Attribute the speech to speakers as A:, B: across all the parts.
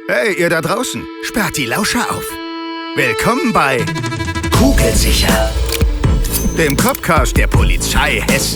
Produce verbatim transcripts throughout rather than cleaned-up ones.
A: Hey, ihr da draußen, sperrt die Lauscher auf. Willkommen bei Kugelsicher, dem Copcast der Polizei Hessen.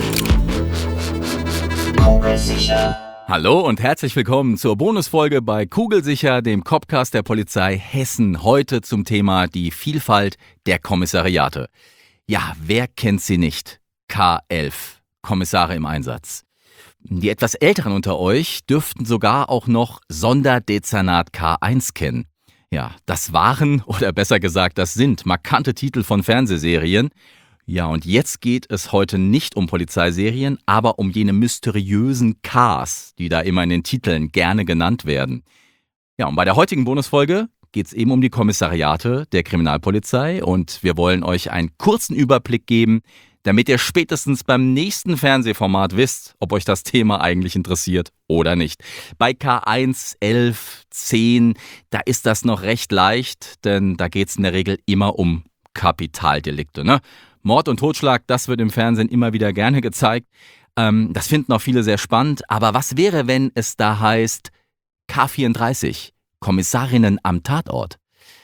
B: Kugelsicher.
C: Hallo und herzlich willkommen zur Bonusfolge bei Kugelsicher, dem Copcast der Polizei Hessen. Heute zum Thema die Vielfalt der Kommissariate. Ja, wer kennt sie nicht? K elf, Kommissare im Einsatz. Die etwas Älteren unter euch dürften sogar auch noch Sonderdezernat K eins kennen. Ja, das waren, oder besser gesagt, das sind markante Titel von Fernsehserien. Ja, und jetzt geht es heute nicht um Polizeiserien, aber um jene mysteriösen Ks, die da immer in den Titeln gerne genannt werden. Ja, und bei der heutigen Bonusfolge geht es eben um die Kommissariate der Kriminalpolizei und wir wollen euch einen kurzen Überblick geben, damit ihr spätestens beim nächsten Fernsehformat wisst, ob euch das Thema eigentlich interessiert oder nicht. Bei K eins, elf, zehn, da ist das noch recht leicht, denn da geht es in der Regel immer um Kapitaldelikte, ne? Mord und Totschlag, das wird im Fernsehen immer wieder gerne gezeigt. Ähm, das finden auch viele sehr spannend. Aber was wäre, wenn es da heißt K vierunddreißig, Kommissarinnen am Tatort?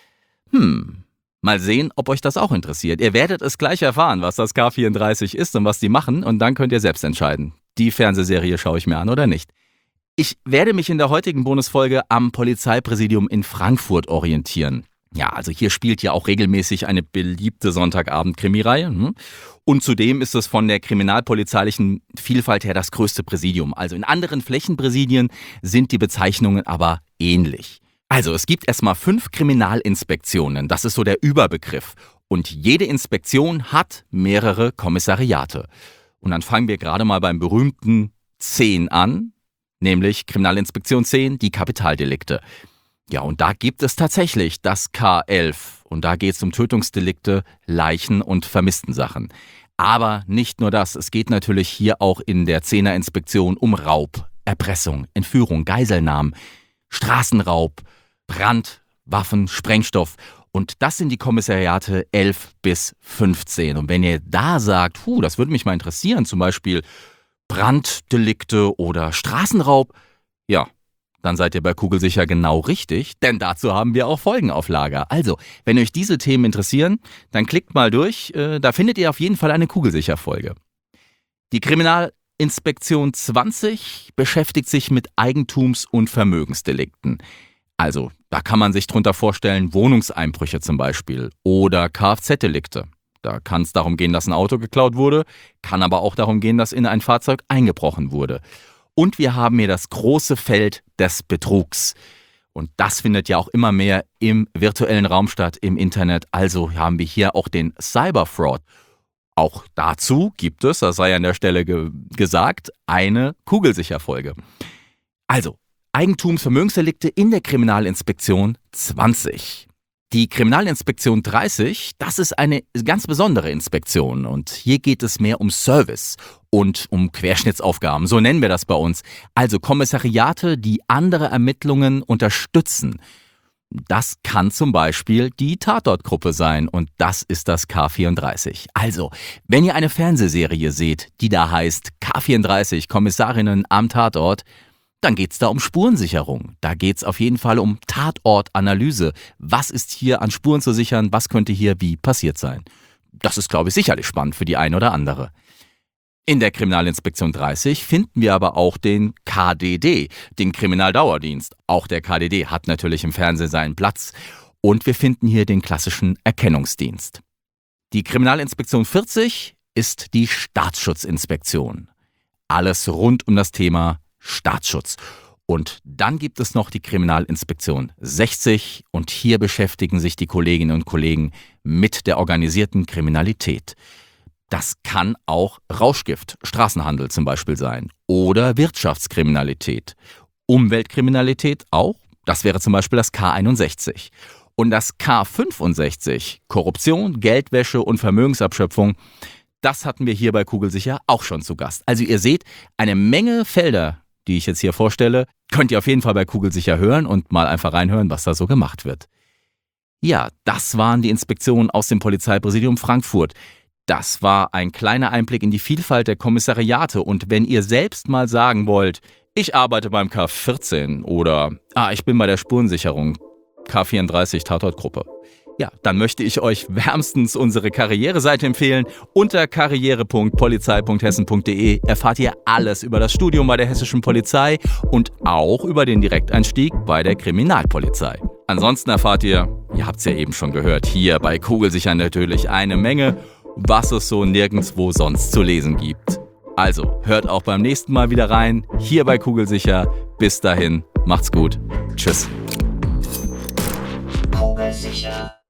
C: Hm... Mal sehen, ob euch das auch interessiert. Ihr werdet es gleich erfahren, was das K vierunddreißig ist und was die machen und dann könnt ihr selbst entscheiden. Die Fernsehserie schaue ich mir an oder nicht. Ich werde mich in der heutigen Bonusfolge am Polizeipräsidium in Frankfurt orientieren. Ja, also hier spielt ja auch regelmäßig eine beliebte Sonntagabend-Krimireihe. Und zudem ist es von der kriminalpolizeilichen Vielfalt her das größte Präsidium. Also in anderen Flächenpräsidien sind die Bezeichnungen aber ähnlich. Also es gibt erstmal fünf Kriminalinspektionen, das ist so der Überbegriff. Und jede Inspektion hat mehrere Kommissariate. Und dann fangen wir gerade mal beim berühmten zehn an, nämlich Kriminalinspektion zehn, die Kapitaldelikte. Ja, und da gibt es tatsächlich das K elf. Und da geht es um Tötungsdelikte, Leichen und Vermisstensachen. Aber nicht nur das, es geht natürlich hier auch in der zehner-Inspektion um Raub, Erpressung, Entführung, Geiselnahmen, Straßenraub, Brand, Waffen, Sprengstoff. Und das sind die Kommissariate elf bis fünfzehn. Und wenn ihr da sagt, puh, das würde mich mal interessieren, zum Beispiel Branddelikte oder Straßenraub, ja, dann seid ihr bei Kugelsicher genau richtig, denn dazu haben wir auch Folgen auf Lager. Also, wenn euch diese Themen interessieren, dann klickt mal durch, da findet ihr auf jeden Fall eine Kugelsicher-Folge. Die Kriminalinspektion zwanzig beschäftigt sich mit Eigentums- und Vermögensdelikten. Also, da kann man sich drunter vorstellen, Wohnungseinbrüche zum Beispiel oder Kfz-Delikte. Da kann es darum gehen, dass ein Auto geklaut wurde, kann aber auch darum gehen, dass in ein Fahrzeug eingebrochen wurde. Und wir haben hier das große Feld des Betrugs. Und das findet ja auch immer mehr im virtuellen Raum statt, im Internet. Also haben wir hier auch den Cyberfraud. Auch dazu gibt es, das sei an der Stelle ge- gesagt, eine Kugelsicher-Folge. Also, Eigentumsvermögensdelikte in der Kriminalinspektion zwanzig. Die Kriminalinspektion dreißig, das ist eine ganz besondere Inspektion und hier geht es mehr um Service und um Querschnittsaufgaben, so nennen wir das bei uns. Also Kommissariate, die andere Ermittlungen unterstützen. Das kann zum Beispiel die Tatortgruppe sein und das ist das K vierunddreißig. Also, wenn ihr eine Fernsehserie seht, die da heißt K vierunddreißig, Kommissarinnen am Tatort, dann geht es da um Spurensicherung. Da geht es auf jeden Fall um Tatortanalyse. Was ist hier an Spuren zu sichern? Was könnte hier wie passiert sein? Das ist, glaube ich, sicherlich spannend für die eine oder andere. In der Kriminalinspektion dreißig finden wir aber auch den K D D, den Kriminaldauerdienst. Auch der K D D hat natürlich im Fernsehen seinen Platz. Und wir finden hier den klassischen Erkennungsdienst. Die Kriminalinspektion vierzig ist die Staatsschutzinspektion. Alles rund um das Thema Staatsschutz. Und dann gibt es noch die Kriminalinspektion sechzig und hier beschäftigen sich die Kolleginnen und Kollegen mit der organisierten Kriminalität. Das kann auch Rauschgift, Straßenhandel zum Beispiel sein oder Wirtschaftskriminalität. Umweltkriminalität auch, das wäre zum Beispiel das K einundsechzig. Und das K fünfundsechzig, Korruption, Geldwäsche und Vermögensabschöpfung, das hatten wir hier bei Kugelsicher auch schon zu Gast. Also ihr seht, eine Menge Felder, die ich jetzt hier vorstelle, könnt ihr auf jeden Fall bei Kugelsicher hören und mal einfach reinhören, was da so gemacht wird. Ja, das waren die Inspektionen aus dem Polizeipräsidium Frankfurt. Das war ein kleiner Einblick in die Vielfalt der Kommissariate und wenn ihr selbst mal sagen wollt, Ich arbeite beim K vierzehn oder ah, ich bin bei der Spurensicherung, K vierunddreißig Tatortgruppe. Ja, dann möchte ich euch wärmstens unsere Karriereseite empfehlen. Unter karriere punkt polizei punkt hessen punkt de erfahrt ihr alles über das Studium bei der hessischen Polizei und auch über den Direkteinstieg bei der Kriminalpolizei. Ansonsten erfahrt ihr, ihr habt es ja eben schon gehört, hier bei Kugelsicher natürlich eine Menge, was es so nirgendwo sonst zu lesen gibt. Also, hört auch beim nächsten Mal wieder rein, hier bei Kugelsicher. Bis dahin, macht's gut. Tschüss.
B: Kugelsicher.